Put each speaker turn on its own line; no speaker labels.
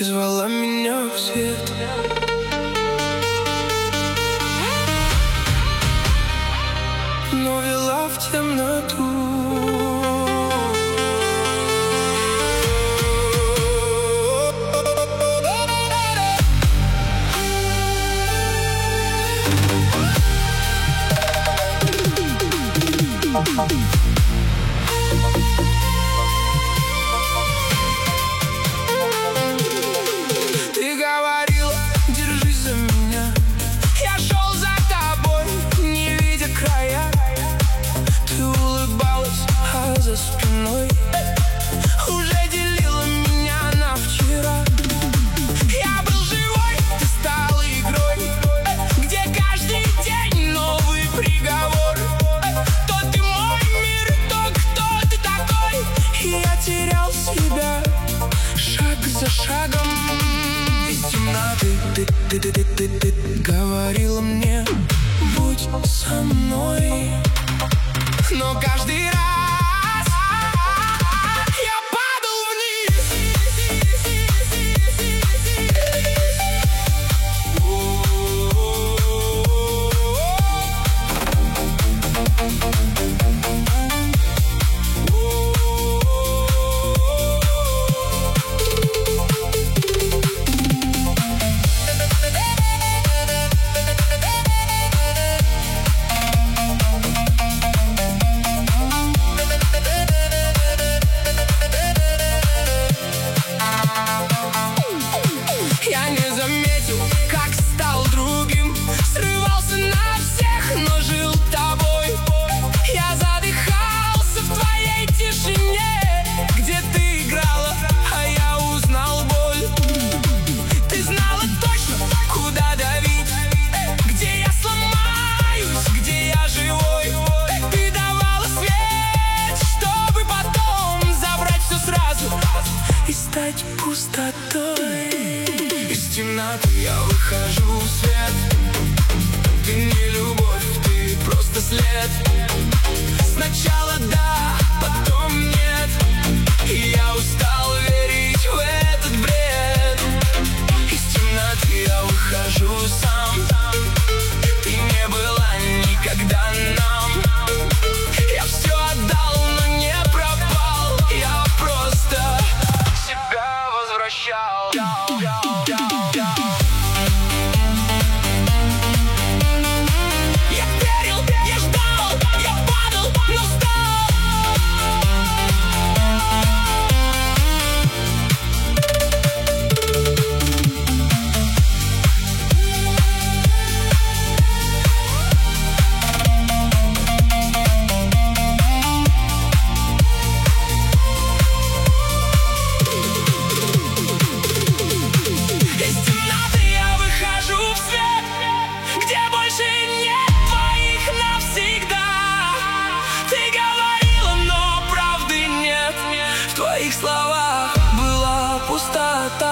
Ты звала меня в свет. Но вела в темноту. Ты говорила, держись за меня. Я шел за тобой, не видя края. Ты улыбалась, а за спиной уже делила меня на вчера. Я был живой, ты стала игрой, где каждый день новый приговор. То ты мой мир, то кто ты такой. И я терял себя шаг за шагом. Из темноты ты говорила мне: будь со мной. Но каждый раз я падал вниз. Я не заметил, как стал другим. Срывался на всех, но жил тобой. Я задыхался в твоей тишине, где ты играла, а я узнал боль. Ты знала точно, куда давить, где я сломаюсь, где я живой. Ты давала свет, чтобы потом забрать все сразу и стать пустотой. Из темноты я выхожу в свет. Ты не любовь, ты просто след. Сначала да, потом нет. И я устал верить в этот бред. Из темноты я выхожу сам. Ты не была никогда нам. Я все отдал, но не пропал. Я просто себя возвращал. Я верил, я ждал, я падал, но встал. Из темноты я выхожу в свет, где больше нет твоих навсегда. Ты говорила, но правды нет. В твоих словах была пустота.